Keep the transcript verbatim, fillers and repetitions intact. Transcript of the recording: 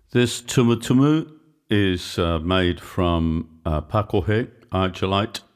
This tumutumu is uh, made from uh, pakohe, argillite,